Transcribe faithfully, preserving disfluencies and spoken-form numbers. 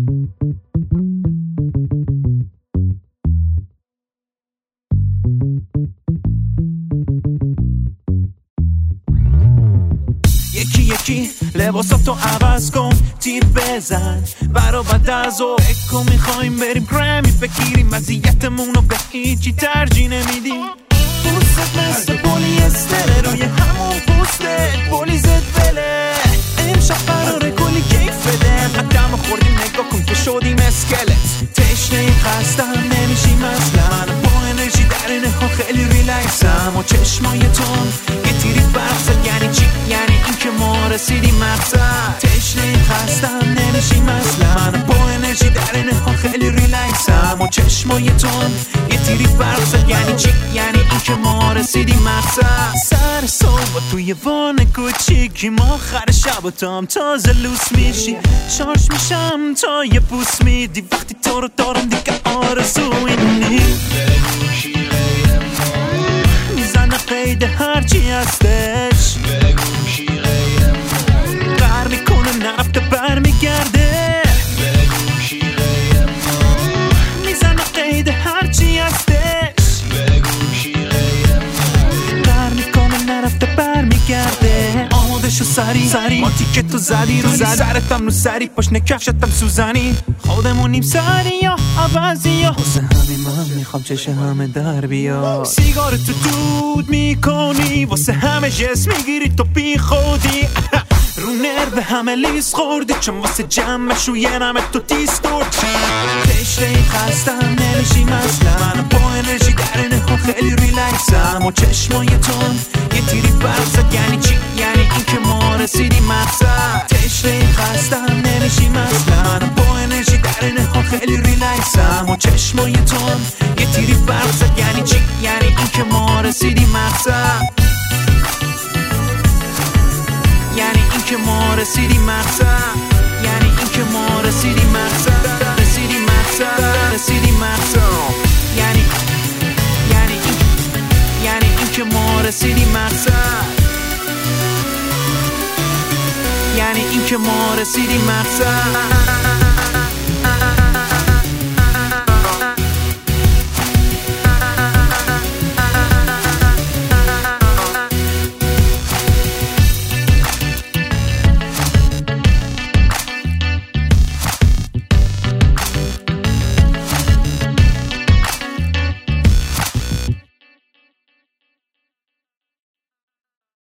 یکی یکی لباساتو عوض کن، تیر بزن برا بعد از او بکن. میخواییم بریم گرمی بگیریم، مزیتمونو به هیچی ترجیح نمیدیم. پوستت مثل پولیستره، روی همون پوستت پولیزت بله. امشب قراره کلی کیف بده، قدم خوردیم نگاه کن که شدیم اسکلت. تشنه خستم نمیشیم اصلا، من با انرژی درینه ها خیلی ریلکسم. و چشمای تون یه تیری برق زد، یعنی چی؟ یعنی این که ما رسیدیم مقصد. تشنه خستم نمیشیم اصلا، من با انرژی درینه ها خیلی ریلکسم. و چشمای تون یه تیری برق زد، یعنی چی؟ یعنی این که ما رسیدیم مقصد. سر صبح توی وان کوچیکی ما آخر شب و تام تازه لوس میشی. شارژ میشم تا یه بوس میدی، وقتی تو رو دارم دیگه آرزوی نی. میزنه قید هرچی هستش، بر میکنه نرفته بر میگرده. میزنه قید هرچی هستش، بر میکنه نرفته بر میگرده. آماده شو سری سری، ما تیکه تو زدی رو زد، سرتم رو سری، پشت کفشتم سوزنی. خودمونیم سری یا عوضی یا واسه همین من میخوام چشه همه در بیا. سیگار تو دود میکنی، واسه همه جس میگیری تو بی خودی. رو نرو همه لیز خوردی، چون واسه جمعش رو یه نمه تو تیز دور. تشنه خستم نمیشیم اصلا، من با انرژی درینه ها خیلی ریلکسم. و چشمای تون یه تیری برق زد، یعنی چی؟ یعنی این که ما رسیدیم مقصد. تشنه خستم نمیشیم اصلا، من با انرژی درینه ها خیلی ریلکسم. و چشمای تون یه تیری برق زد، یعنی چی؟ یعنی این که ما رسیدیم مقصد. یعنی این که ما رسیدیم مقصد. یعنی این که ما رسیدیم مقصد. رسیدیم مقصد، رسیدیم مقصد. یعنی یعنی این یعنی این که ما رسیدیم مقصد. یعنی این که ما رسیدیم مقصد.